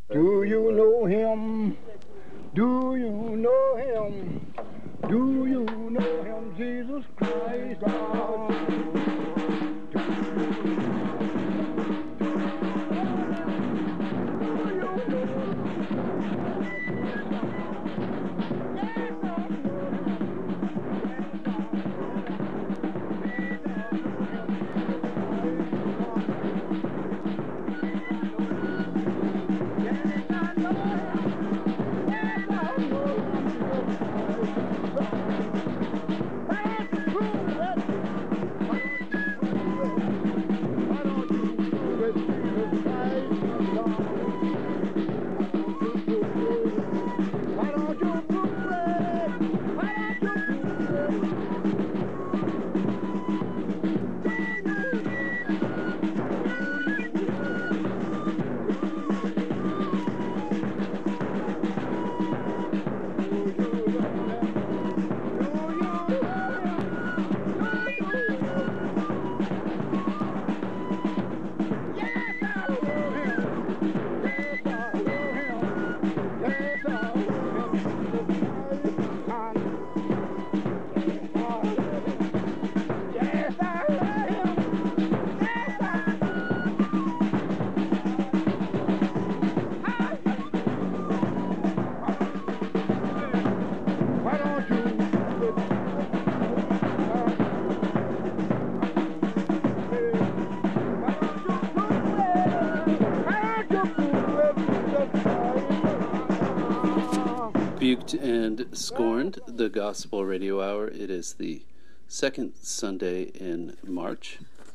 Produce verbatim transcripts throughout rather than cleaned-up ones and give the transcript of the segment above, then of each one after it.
Do you know him? Do you know him? Do you know him, Jesus Christ? Buked and Scorned, the Gospel Radio Hour. It is the second Sunday in March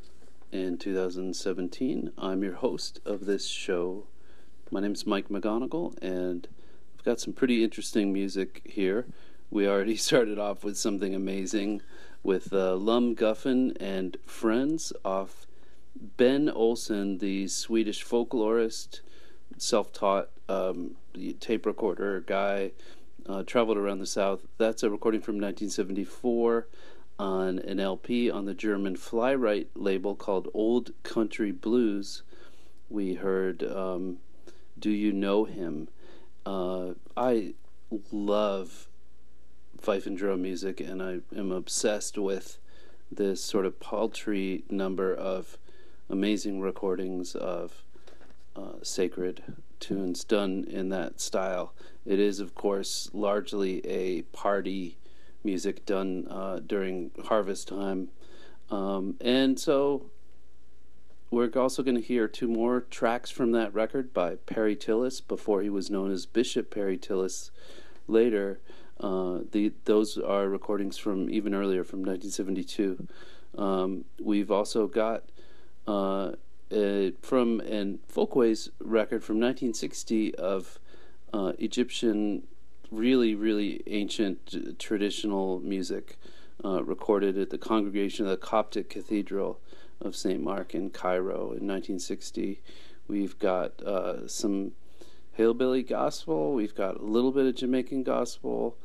in two thousand seventeen. I'm your host of this show. My name is Mike McGonigal, and I've got some pretty interesting music here. We already started off with something amazing with uh, Lum Guffin and Friends off Ben Olsen, the Swedish folklorist, self-taught um, tape recorder guy, uh, traveled around the South. That's a recording from nineteen seventy-four on an L P on the German Fly-Right label called Old Country Blues. We heard um, Do You Know Him? Uh, I love fife and drum music, and I am obsessed with this sort of paltry number of amazing recordings of uh, sacred tunes done in that style. It is, of course, largely a party music done uh, during harvest time. Um, and so we're also going to hear two more tracks from that record by Perry Tillis, before he was known as Bishop Perry Tillis later. Uh, the those are recordings from even earlier, from nineteen seventy-two. Um, we've also got uh, a, from an Folkways record from nineteen sixty of uh, Egyptian, really, really ancient traditional music uh, recorded at the Congregation of the Coptic Cathedral of Saint Mark in Cairo in nineteen sixty. We've got uh, some hillbilly gospel, we've got a little bit of Jamaican gospel,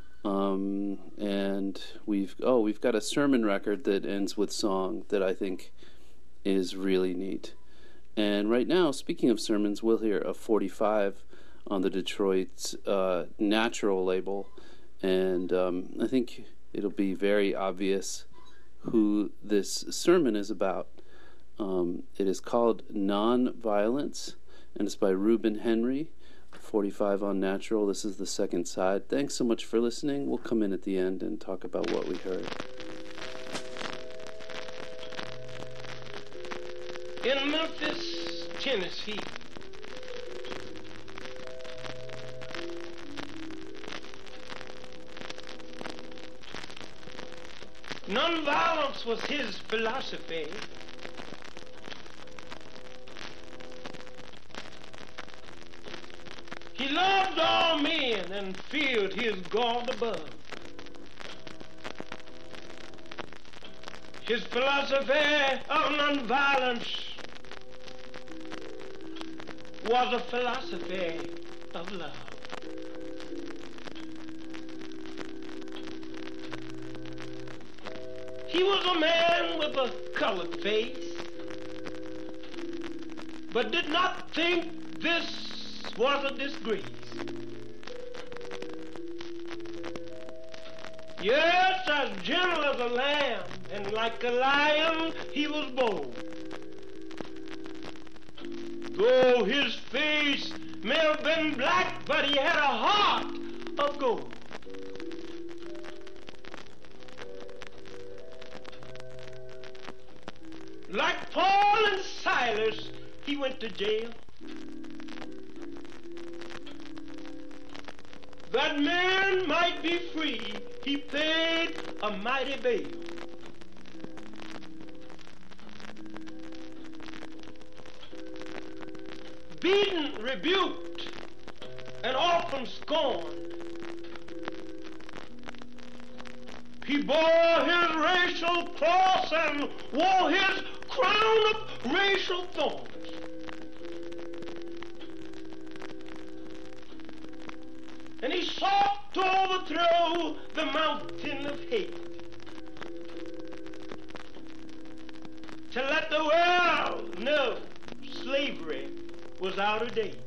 um, and we've oh we've got a sermon record that ends with song that I think is really neat. And right now, speaking of sermons, we'll hear a forty-five on the Detroit uh, Natural label, and um, I think it'll be very obvious who this sermon is about. Um, it is called Non-Violence, and it's by Reuben Henry, forty-five on Natural. This is the second side. Thanks so much for listening. We'll come in at the end and talk about what we heard. In Memphis, Tennessee, nonviolence was his philosophy. He loved all men and feared his God above. His philosophy of nonviolence was a philosophy of love. He was a man with a colored face, but did not think this was a disgrace. Yes, as gentle as a lamb, and like a lion he was bold. Though his face may have been black, but he had a heart of gold. Like Paul and Silas, he went to jail. That man might be free, he paid a mighty bail. Beaten, rebuked, and often scorned, he bore his racial cross and wore his crown of racial thorns. And he sought to overthrow the mountain of hate, to let the world know slavery was out of date.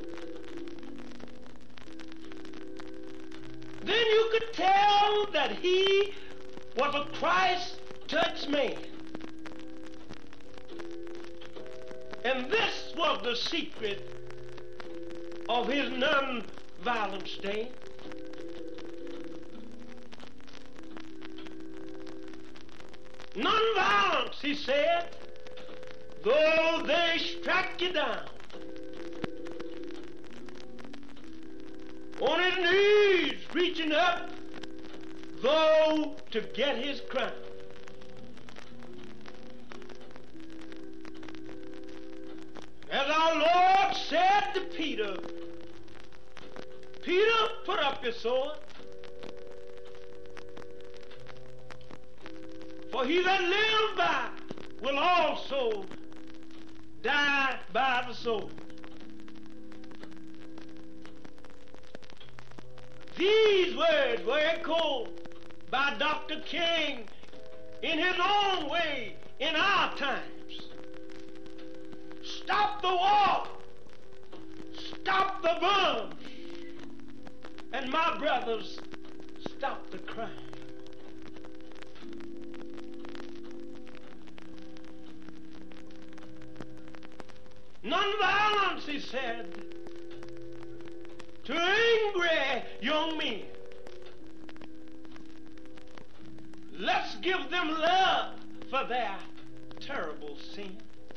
Then you could tell that he was a Christ-touched man. And this was the secret of his non-violent stand. Non-violence, he said, though they strike you down. On his knees, reaching up, though to get his crown. As our Lord said to Peter, Peter, put up your sword. For he that lives by will also die by the sword. These words were echoed by Doctor King in his own way in our times. Stop the war. Stop the bombs. And my brothers, stop the crime. Non-violence, he said, to angry young men. Let's give them love for their terrible sin.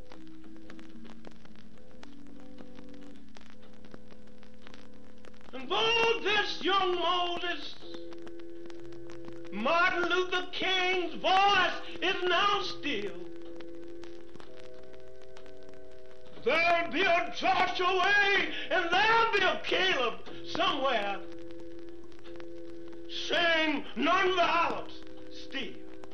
And though this young Moses, Martin Luther King's voice is now still, there'll be a Joshua Way and there'll be a Caleb somewhere saying nonviolence still.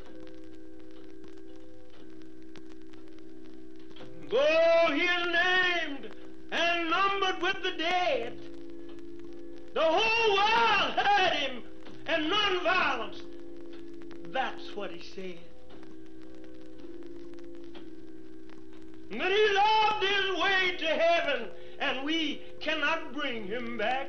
Though he is named and numbered with the dead, the whole world heard him, and nonviolence, that's what he said. And that he loved his way to heaven, and we cannot bring him back.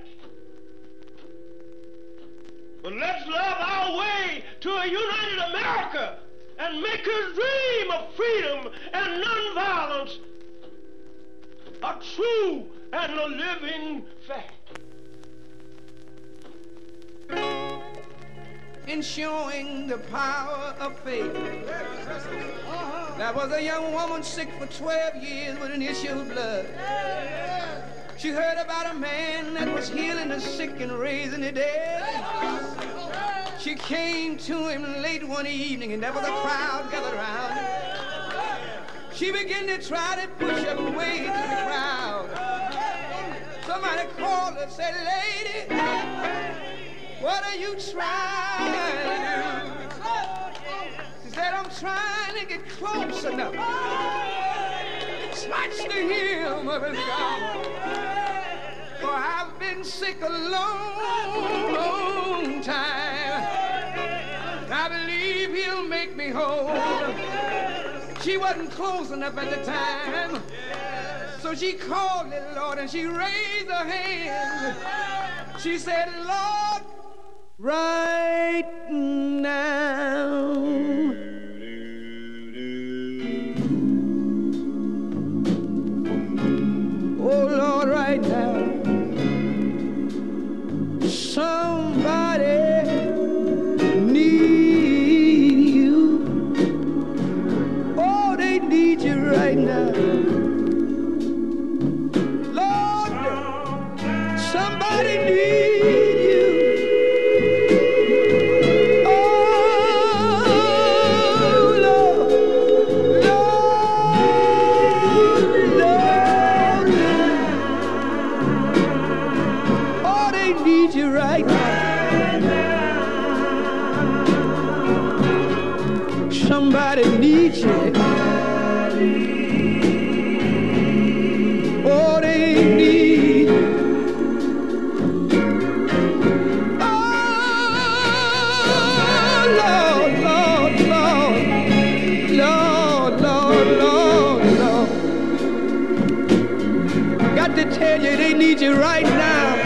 But let's love our way to a united America and make his dream of freedom and nonviolence a true and a living fact. In showing the power of faith, there was a young woman sick for twelve years with an issue of blood. She heard about a man that was healing the sick and raising the dead. She came to him late one evening, and there was a crowd gathered around her. She began to try to push her way to the crowd. Somebody called her and said, "Lady, what are you trying to do?" She said, "I'm trying to get close enough. Touch the hem of his garment. For I've been sick a long, long time. I believe he'll make me whole." She wasn't close enough at the time, so So she called the Lord and she raised her hand. She said, Lord, right now. Oh, Lord, right now. Somebody need you. Oh, they need you right now. Lord, somebody need you. Oh, Lord, Lord, Lord. Oh, they need you right now. Somebody needs you. Oh, they need. Oh, Lord, Lord, Lord, Lord, Lord, Lord, Lord. Got to tell you, they need you right now.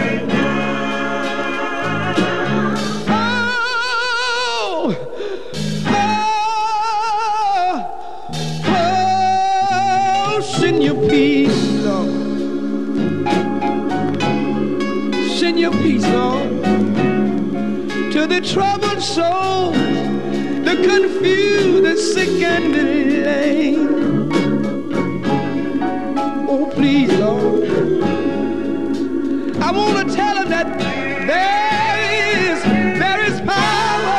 Send your peace, Lord. Send your peace, Lord, to the troubled soul, the confused, the sick, and the lame. Oh, please, Lord. I want to tell them that there is, there is power.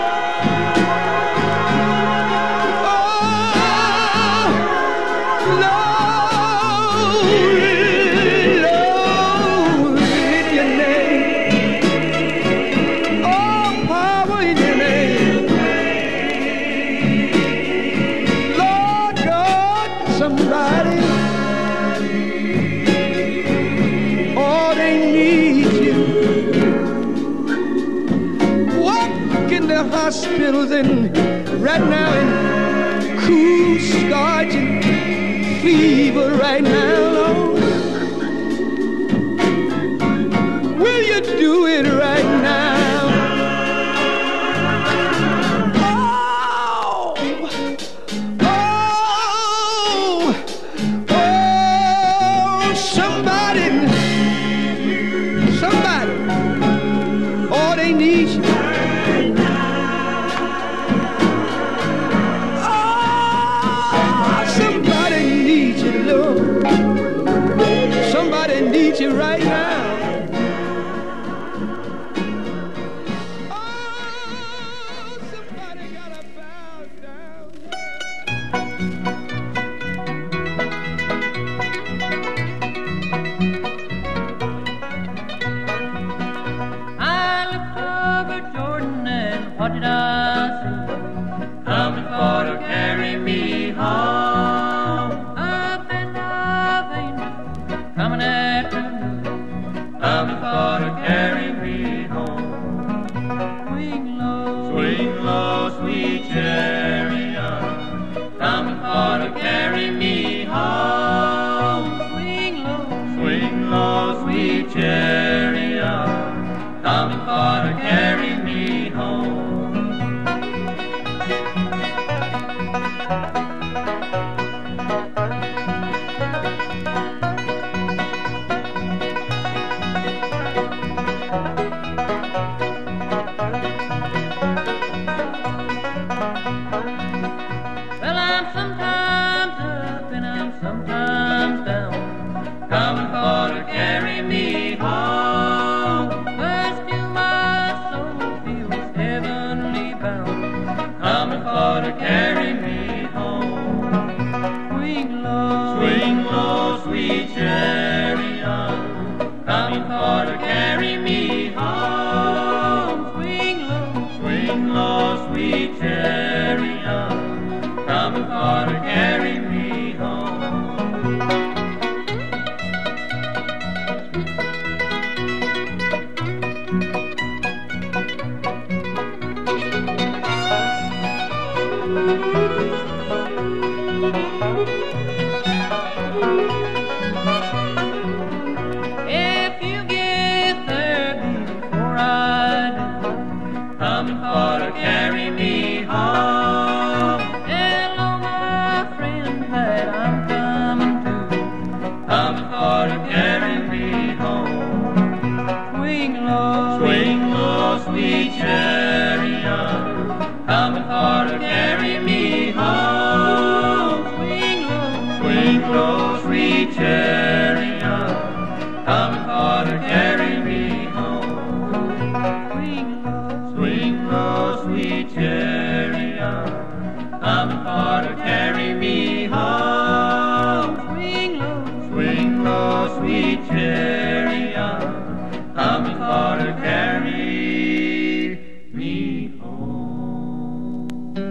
Hospitals and right now in cool, scorching fever right now, Lord. Will you do it right now? Oh, oh, oh, somebody, somebody, oh, they need you. Somebody needs you right now. Oh, somebody gotta bow down. I looked over Jordan and what did I see? Coming for to carry me home. Coming after me, coming for to carry me home. Swing low, swing low, sweet chariot, coming for to carry me home. Swing low, swing low, sweet chariot, coming for to carry me home. carry on, coming for to carry me home.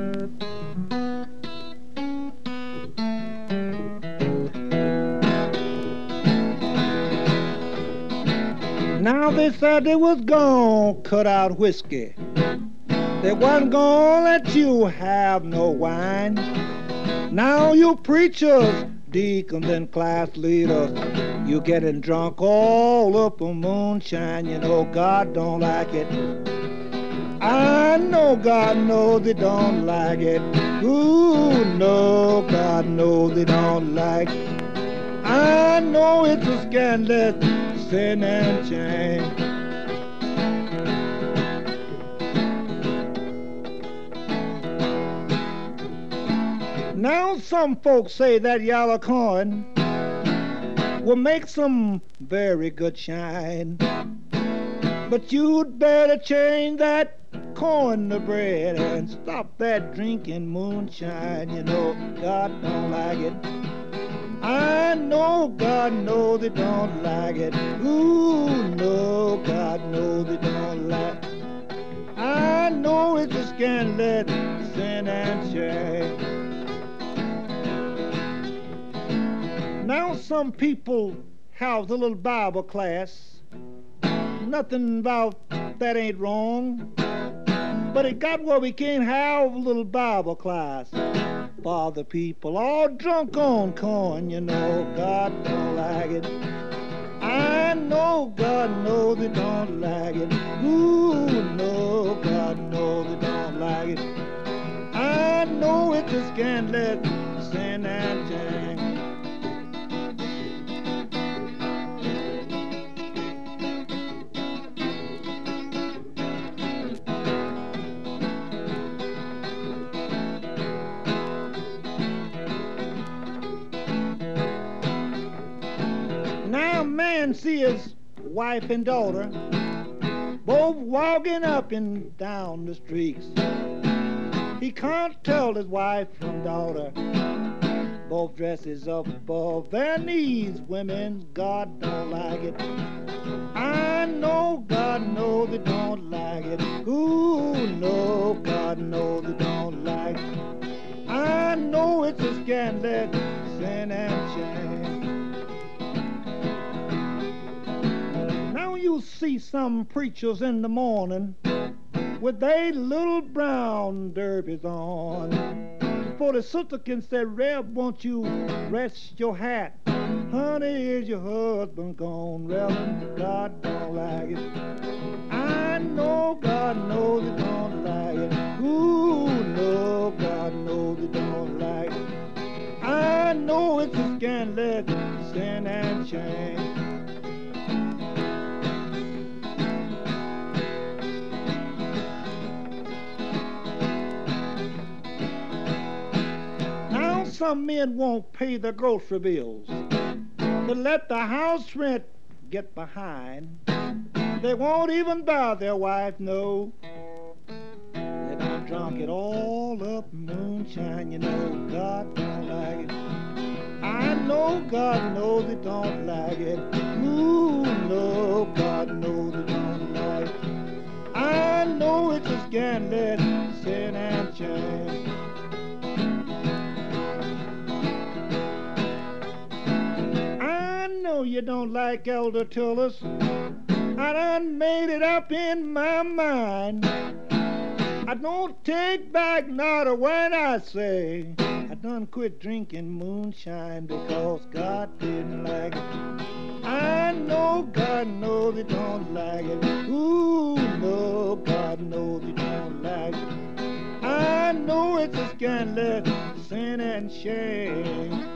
Now they said they was gonna cut out whiskey. They wasn't gonna let you have no wine. Now you preachers, deacons and class leaders, you getting drunk all up on moonshine. You know God don't like it. I know God knows they don't like it. Ooh, no, God knows they don't like it. I know it's a scandalous sin and shame. Now some folks say that yellow corn will make some very good shine, but you'd better change that corn to bread and stop that drinking moonshine. You know God don't like it. I know God knows they don't like it. Ooh, no, God knows they don't like it. I know it's a scandalous sin and shame. Now some people have a little Bible class. Nothing about that ain't wrong. But it got where we can't have a little Bible class. For the people all drunk on corn, you know God don't like it. I know God knows they don't like it. Ooh, no, God knows they don't like it. I know it's a scandalous sin and shame. Man see his wife and daughter both walking up and down the streets. He can't tell his wife from daughter, both dresses up above their knees. Women, God don't like it. I know God knows they don't like it. Ooh, no, God knows they don't like it. I know it's a scandalous sin and shame. You see some preachers in the morning with their little brown derbies on. Before the sister can say, Reb, won't you rest your hat? Honey, is your husband gone? Reverend, God don't like it. I know God knows he don't like it. Ooh, no, God knows he don't like it. I know it's a scandalous sin and shame. Some men won't pay their grocery bills, but let the house rent get behind. They won't even buy their wife no. They done drunk it all up moonshine. You know God don't like it. I know God knows he don't like it. Ooh, no, God knows he don't like it. I know it's a scandalous sin and shame. You don't like Elder Tullis. I done made it up in my mind. I don't take back not a word I say. I done quit drinking moonshine because God didn't like it. I know God knows he don't like it. Ooh, no, God knows he don't like it. I know it's a scandalous sin and shame.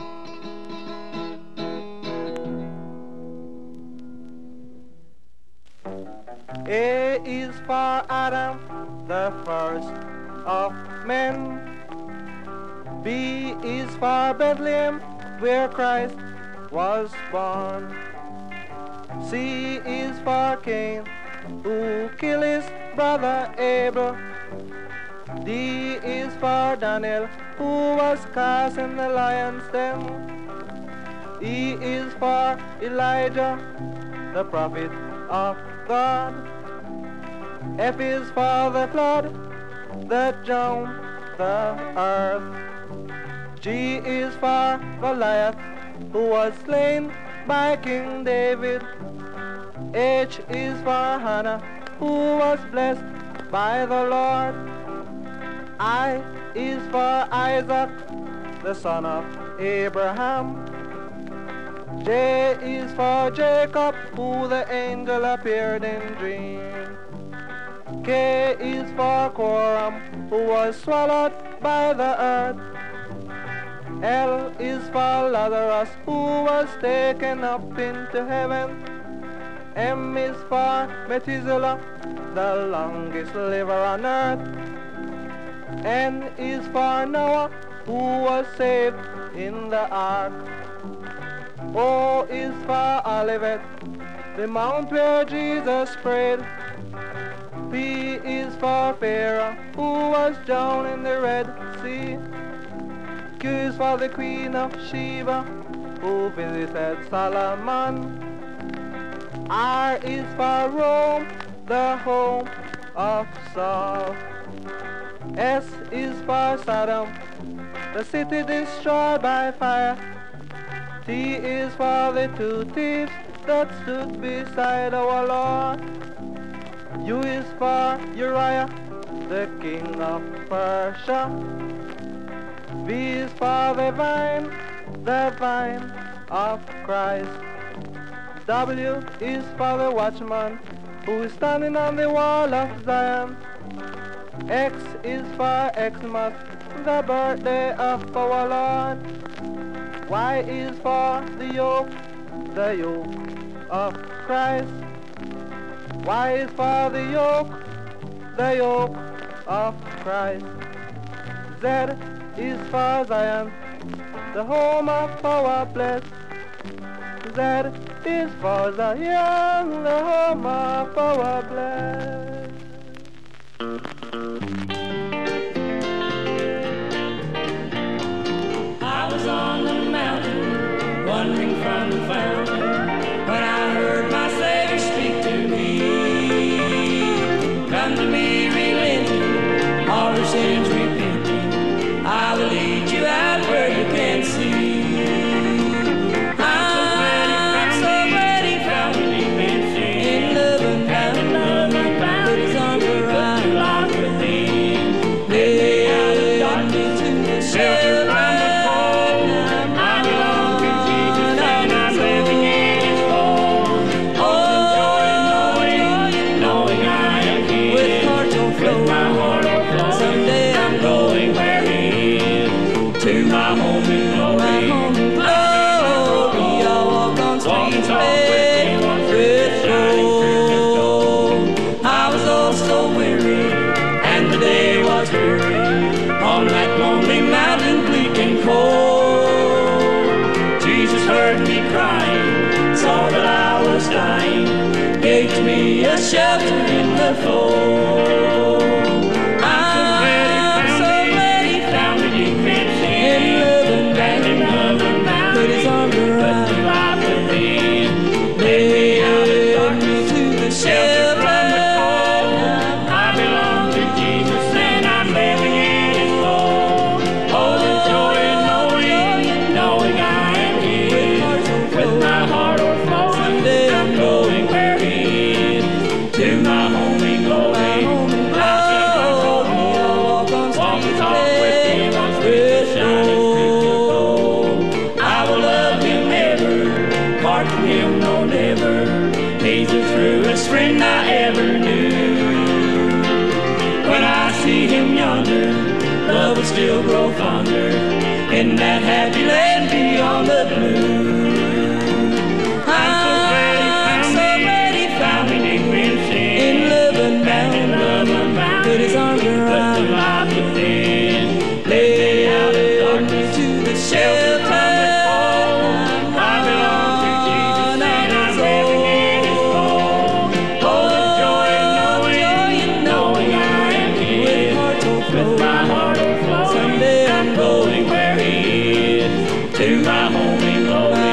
A is for Adam, the first of men. B is for Bethlehem, where Christ was born. C is for Cain, who killed his brother Abel. D is for Daniel, who was cast in the lion's den. E is for Elijah, the prophet of God. F is for the flood that drowned the earth. G is for Goliath, who was slain by King David. H is for Hannah, who was blessed by the Lord. I is for Isaac, the son of Abraham. J is for Jacob, who the angel appeared in dream. K is for Coram, who was swallowed by the earth. L is for Lazarus, who was taken up into heaven. M is for Methuselah, the longest liver on earth. N is for Noah, who was saved in the ark. O is for Olivet, the mount where Jesus prayed. P is for Pharaoh, who was drowned in the Red Sea. Q is for the Queen of Sheba, who visited Solomon. R is for Rome, the home of Saul. S is for Sodom, the city destroyed by fire. T is for the two thieves that stood beside our Lord. U is for Uriah, the king of Persia. V is for the vine, the vine of Christ. W is for the watchman, who is standing on the wall of Zion. X is for Xmas, the birthday of our Lord. Y is for the yoke, the yoke of Christ. Y is for the yoke, the yoke of Christ. Z is for Zion, the home of our blessed. Z is for Zion, the home of our blessed. I was on the mountain, wandering from the fountain, when I heard my Savior speak to me. Come to me, relenting, all your sins repenting. I will lead you out where you can see. I'm so glad he found me deep in sin. In love and bound, put his arms around me. Locked within, led me out of darkness to the shelter from the cold. I belong to Jesus and I'm living in his fold. Oh, the joy of knowing, knowing I am his. With heart overflow, with my heart overflow. Someday I'm going where he is, to my home in glory. My home in glory. We all walk on streets paved with gold. I was all so weary, and the day was weary, on that lonely mountain bleak and cold. Jesus heard me crying, saw that I was dying, gave to me a shelter in the fold. I'm so glad he found me deep in sin, in love and bound, in love and bound, put his arms around me, life within, led me out of darkness to the shelter from the cold. I belong to Jesus and I'm living in his fold. Oh, the joy of knowing, knowing I am his, with my heart overflowing. Someday I'm going where he is, to my home in glory. I shall go home, walk and talk with him on streets shining crystal gold. I will love him ever, part from him no never. He's the truest friend I ever knew. When I see him yonder, love will still grow fonder, in that happy land beyond the blue. I'm so glad he found me deep in sin, in love and bound, in love and bound, put his arms around me, life within, led me out of darkness to the shelter from the cold. I belong to Jesus and I'm living in his fold. Oh, the joy of knowing, knowing I am his, with my heart overflowing. Someday I'm going where he is, to my home in glory.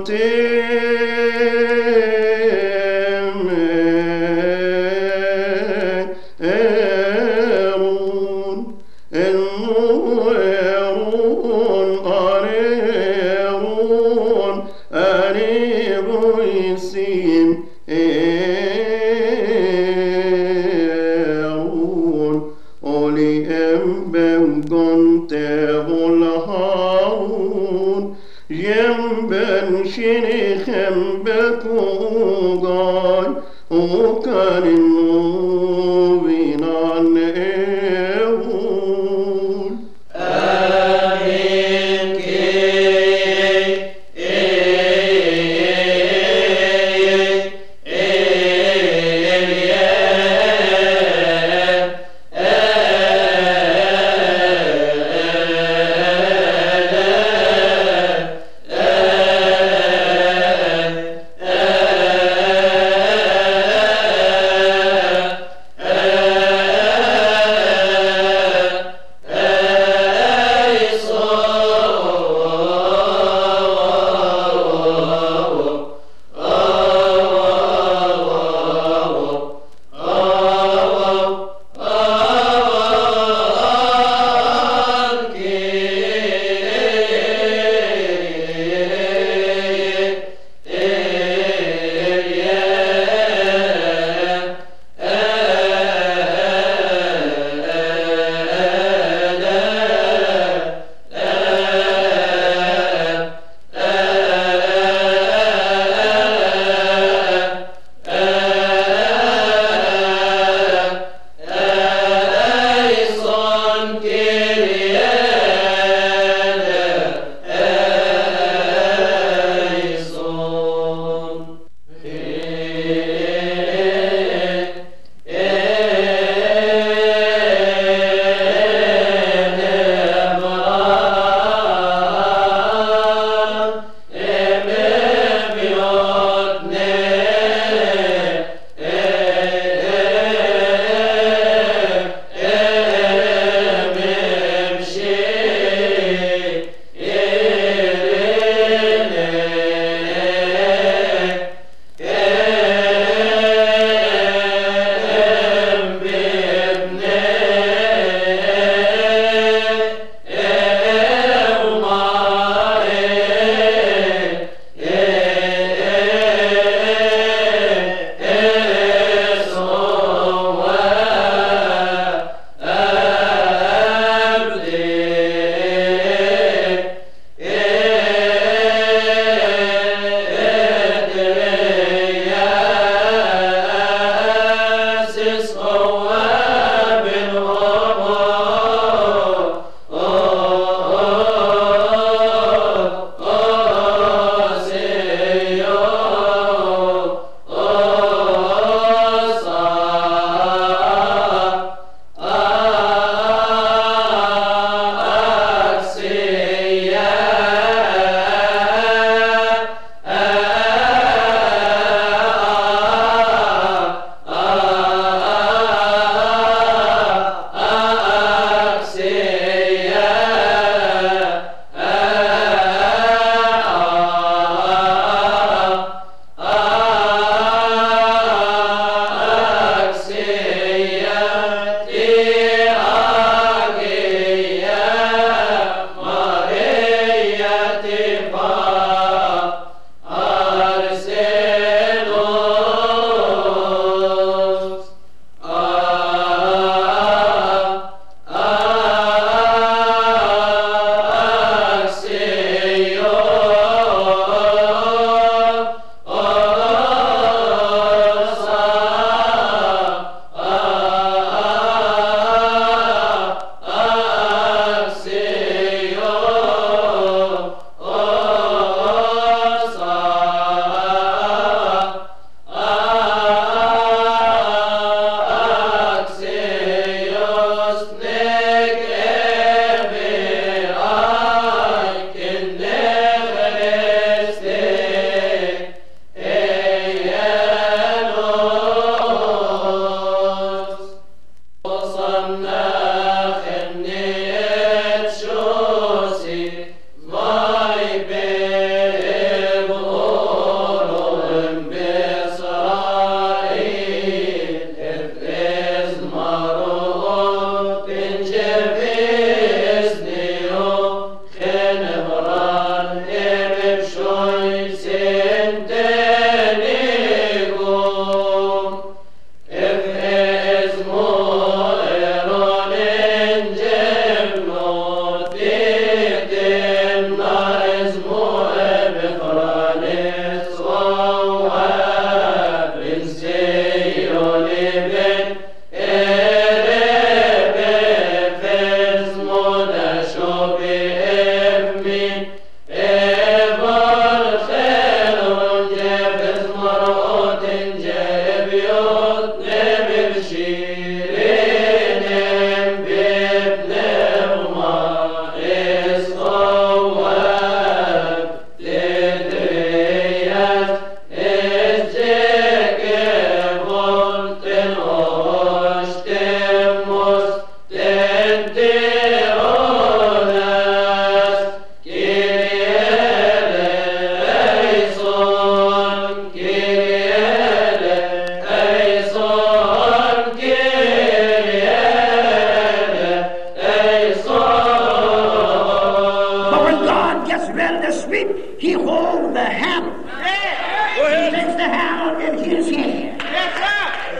Yeah.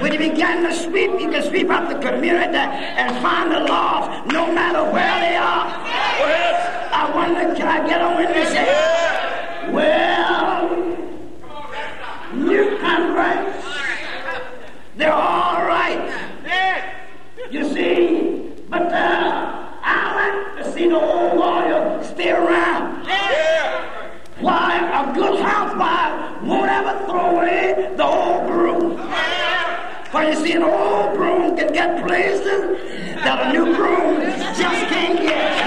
When you begin to sweep, you can sweep up the community and find the lost no matter where they are. I wonder, can I get on with this? Well, new converts, they're all right. You see, but uh, I like to see the old warrior stay around. Why, a good housewife won't ever throw away the old broom. For you see, an old broom can get places that a new broom just can't get.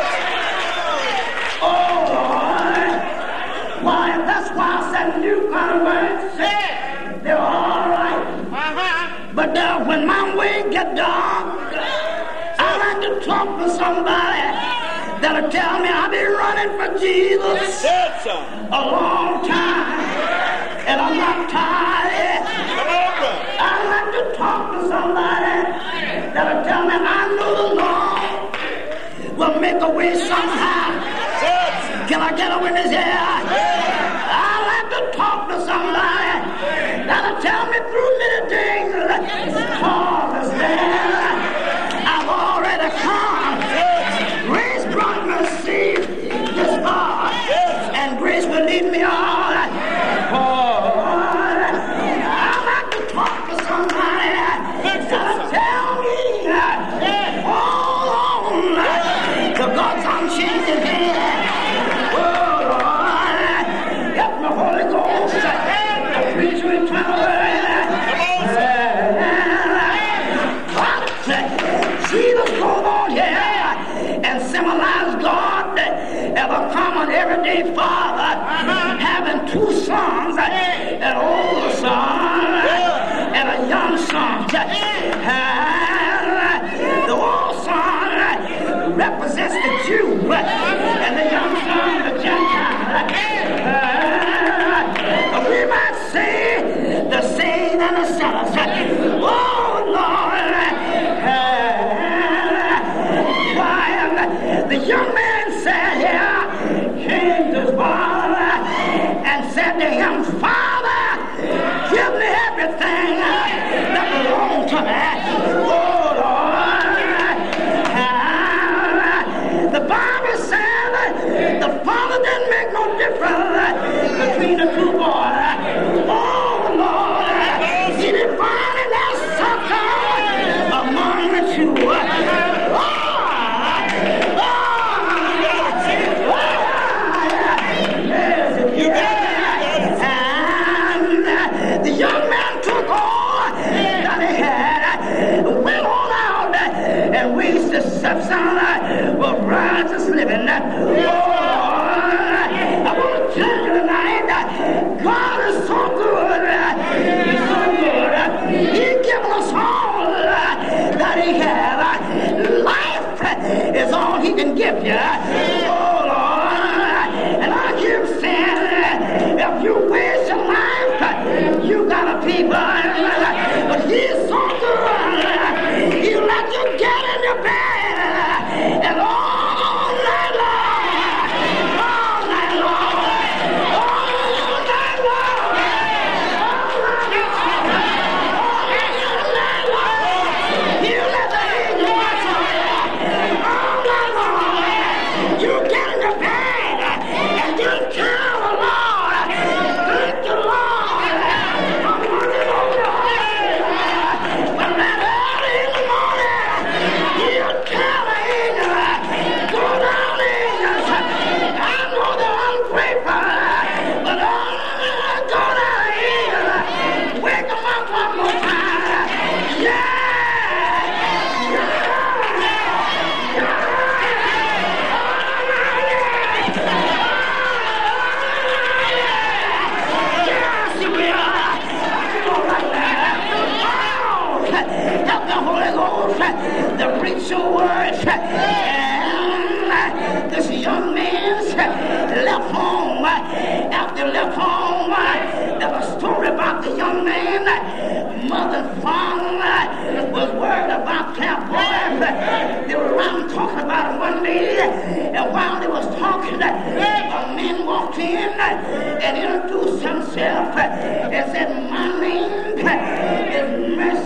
Oh, Lord. Why, that's why I said new converts, they're all right. But uh, when my way get dark, I like to talk to somebody that'll tell me I've been running for Jesus a long time, and I'm not tired. I like to talk to somebody that'll tell me I know the Lord will make a way somehow. Can I get a witness here? I like to talk to somebody that'll tell me through many things. Paul is there. I've already come. Grace brought mercy this far, and grace will lead me on. Oh, I like to talk to somebody that'll tell me, hold on, the God's on changing hands. Holy Ghost, I preach with Jesus goes on here and symbolize God as a common everyday father, having two sons, an older son and a young son. And the old son represents the Jew, and the young son the Gentile. We might say the saved and the sinners. Oh, Lord. Why, the young man said here, came to his father and said to him, Father, give me everything that belongs to me. Oh, Lord. The Bible said the father didn't make no difference between the two boys. Oh, Lord, he didn't find in that sucker among the two. Oh, oh, yes, and the young man took all that he had, went on out and raised the substance of righteous living. Oh, I want to tell you tonight, God is so good. He's so good. He's given us all that He has. Life is all He can give you. Oh, Lord. And I keep saying, if you waste your life, you gotta pay for it. But He's so good. He let you get in your bed and all night long. All night long. And while they was talking, a man walked in and introduced himself and said, my name is Mercy.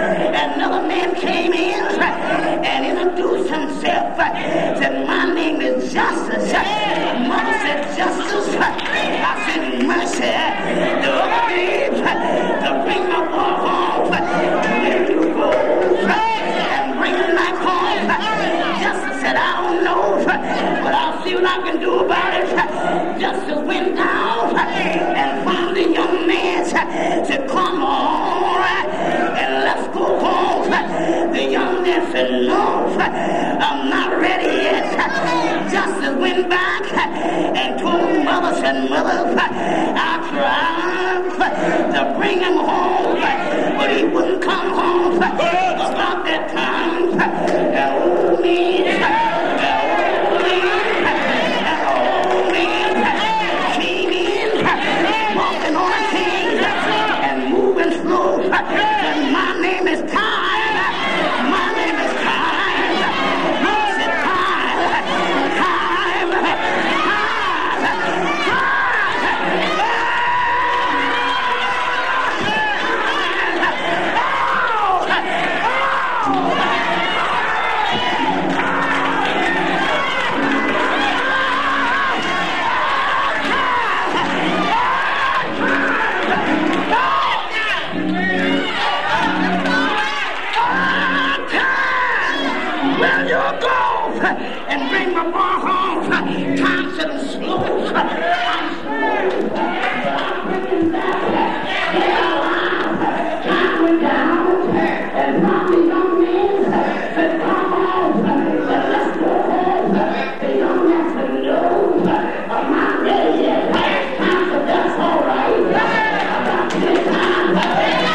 And another man came in and introduced himself. Said, my name is Justice. Mother said, Justice. I said, Mercy. The other day, to bring my boy home. Where you go? And bring him back home. Justice said, I don't know, but I'll see what I can do about it. Justice went down and found the young man. Said, come on, and let's go home. The young man said, no, I'm not ready yet. Justice went back and told mother, said, mother, I tried to bring him home, but he wouldn't come home. About that time, that old man, that old man, that old man came in, walking on a cane and moving slow. And my name is Time. My name is Time. I said, Time, Time, Time, Well, you go and bring my boy home. Time said I'm slow. I'm slow. Time went down and brought the young man. Said, come home. Said, let's go home. The young man said, no, I'm not ready yet. Time said, that's all right. I got this time.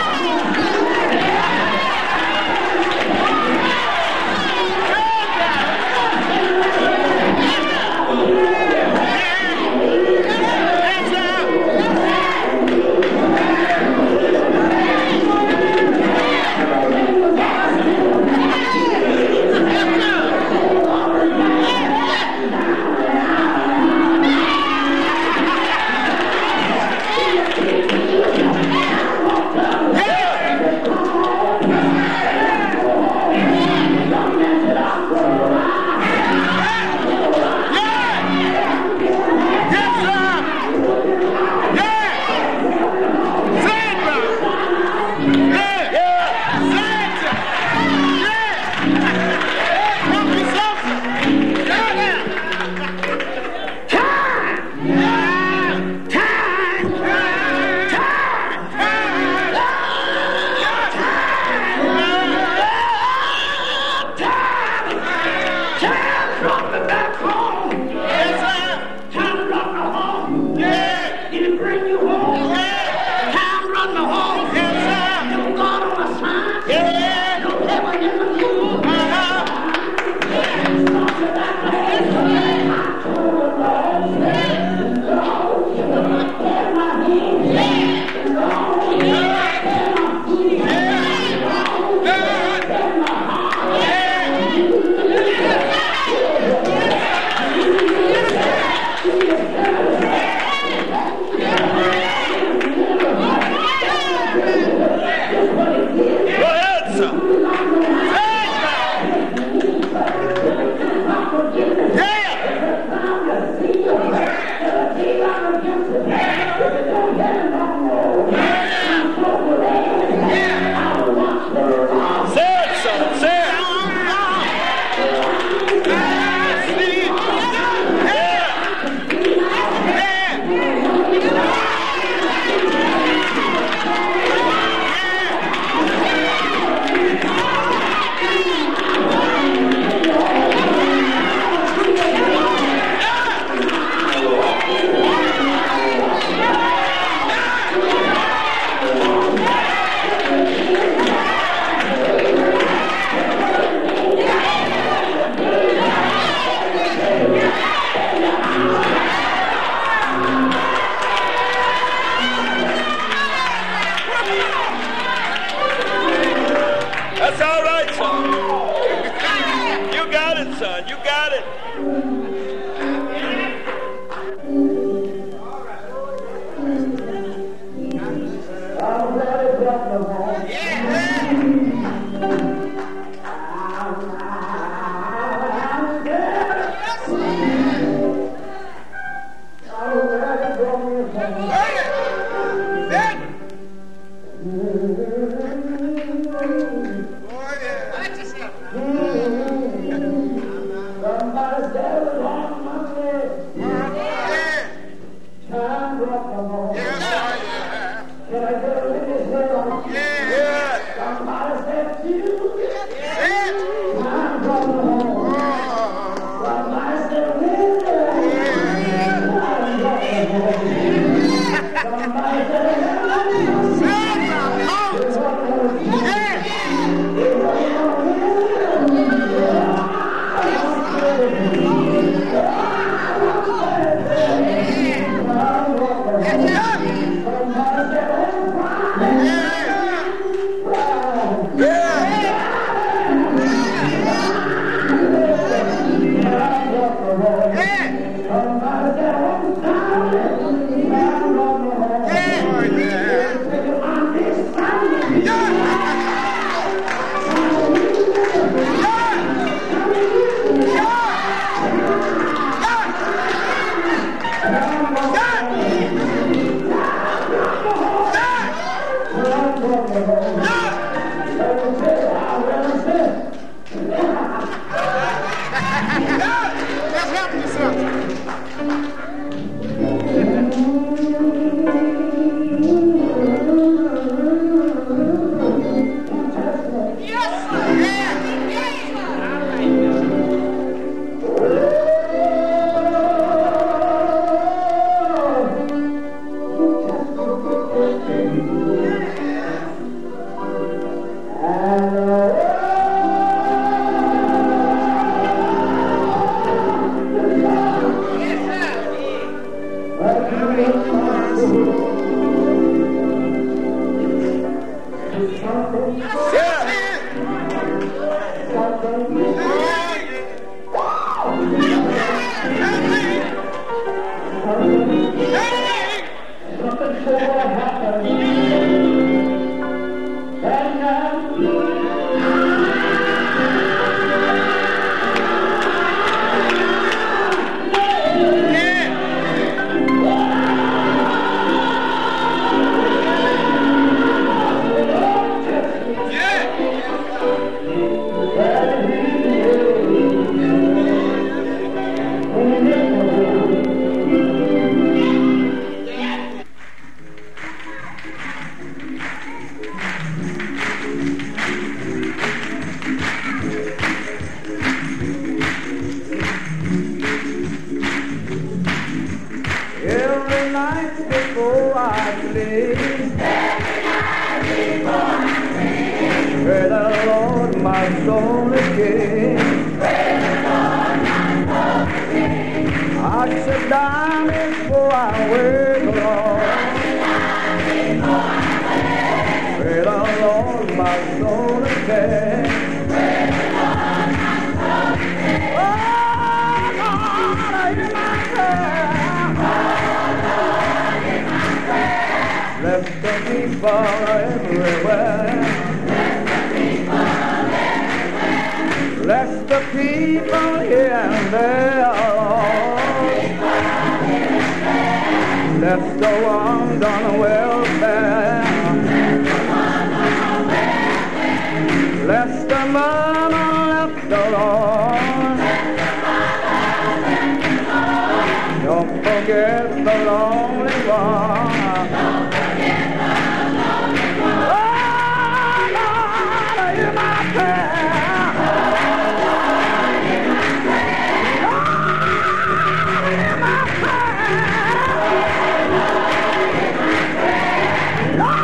Lord,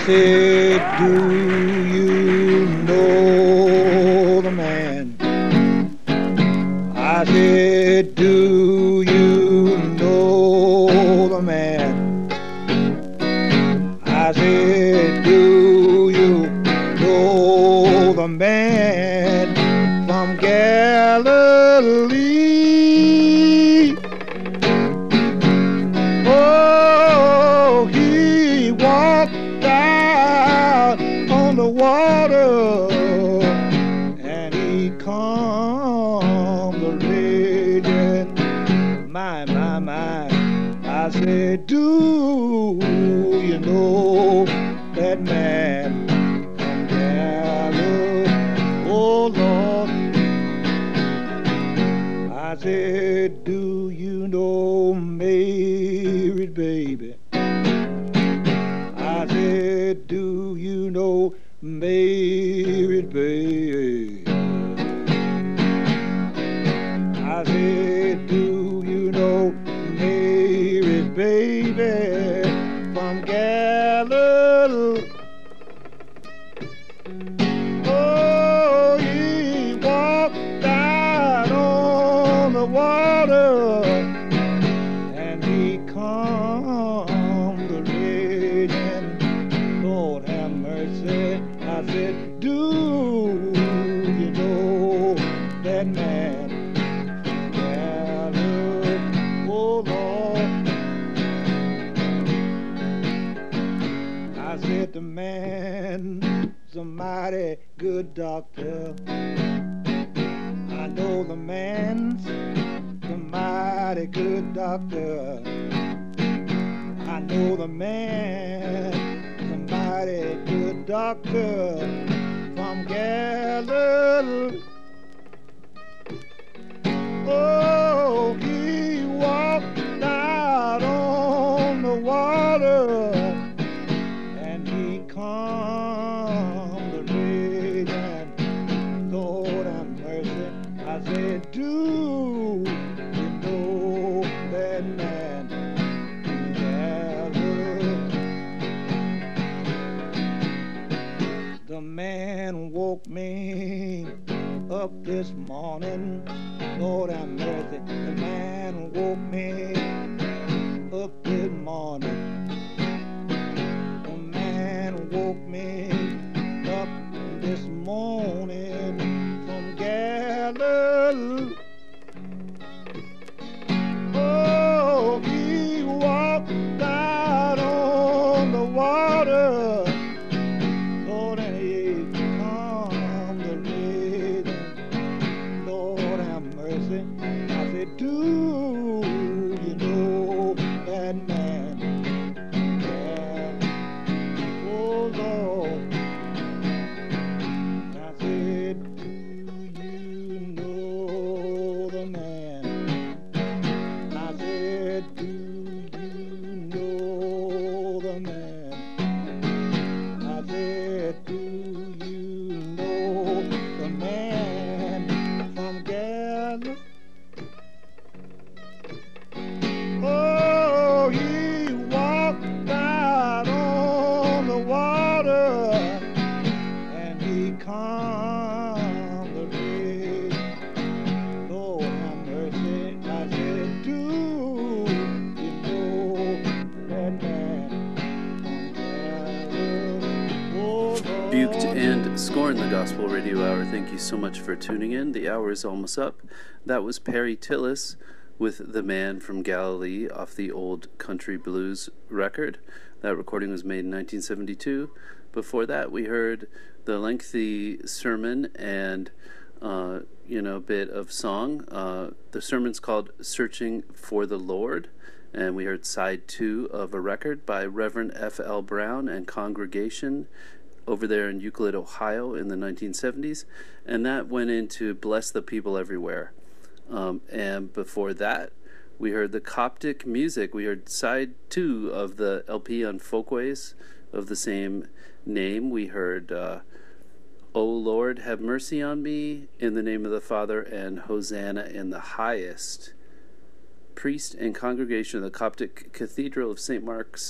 said, do you know the man? I said, do you know the man? I said, do you know the man from Galilee? Oh, he walked out on the water and he calmed the raging. My, my, my. I said, do you know that man from Galilee? Oh, Lord. I said, do you know Mary's baby? I said, do you know Mary's baby? I said, do you know Mary's baby from Galilee? Oh, he walked out on the water and he calmed the raging. Lord have mercy. I said, do you know that man from Galilee? Oh, Lord. I said, the man's a mighty good doctor. I know the man's a mighty good doctor. I know the man's a mighty good doctor from Galilee. Oh, he walked out on the water and he calmed the raging. Lord have mercy. I said, do you know that man from Galilee? The man woke me up this morning. Lord have mercy. The man woke me up this morning. The man woke me up this morning from Galilee. Oh, he walked out on the water. Lord, and he calmed the raging. Lord have mercy. I said, do you know that man? Yeah. Oh, Lord. I said, do you know the man? I said, do you know the man? I said, do you know the man from Galilee? Oh, he walked out on the water and he calmed the raging. Lord have mercy. I said, do you know that man from Galilee? Oh, Lord. Buked and Scorn, the Gospel Radio Hour. Thank you so much for tuning in. The hour is almost up. That was Perry Tillis with The Man from Galilee off the Old Country Blues record. That recording was made in nineteen seventy-two. Before that, we heard the lengthy sermon and, uh, you know, bit of song. Uh, the sermon's called Searching for the Lord, and we heard side two of a record by Reverend F L Brown and congregation over there in Euclid, Ohio in the nineteen seventies, and that went into Bless the People Everywhere. Um, and before that, we heard the Coptic music. We heard side two of the L P on Folkways of the same name. We heard uh, O Lord, Have Mercy on Me, In the Name of the Father, and Hosanna in the Highest. Priest and congregation of the Coptic Cathedral of Saint Mark's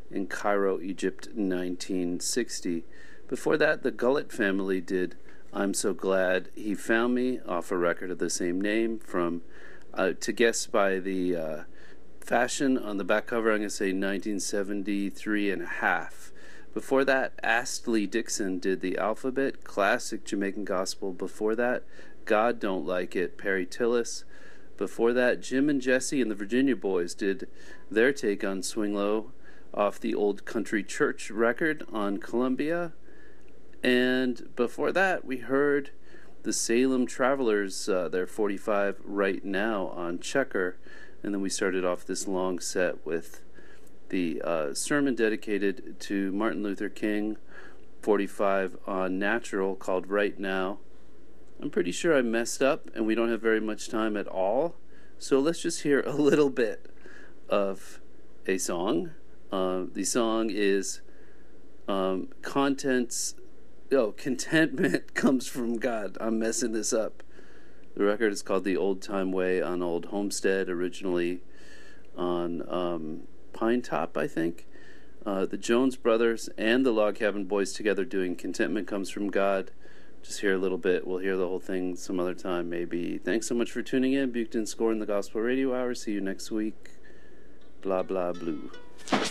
in Cairo, Egypt, nineteen sixty. Before that, the Gullet Family did I'm So Glad He Found Me, off a record of the same name, from, uh, to guess by the uh, fashion on the back cover, I'm going to say nineteen seventy-three and a half. Before that, Astley Dixon did The Alphabet, classic Jamaican gospel. Before that, God Don't Like It, Perry Tillis. Before that, Jim and Jesse and the Virginia Boys did their take on Swing Low off the Old Country Church record on Columbia. And before that, we heard the Salem Travelers, uh, their forty-five Right Now on Checker. And then we started off this long set with the uh, sermon dedicated to Martin Luther King, forty-five on Natural, called Right Now. I'm pretty sure I messed up and we don't have very much time at all, so let's just hear a little bit of a song. Uh, the song is um, Contents, oh, Contentment Comes From God. I'm messing this up. The record is called The Old Time Way on Old Homestead, originally on um, Pine Top, I think. Uh, the Jones Brothers and the Log Cabin Boys together doing Contentment Comes From God. Just hear a little bit. We'll hear the whole thing some other time, maybe. Thanks so much for tuning in. Buchton Scoring the Gospel Radio Hour. See you next week. Blah, blah, blue.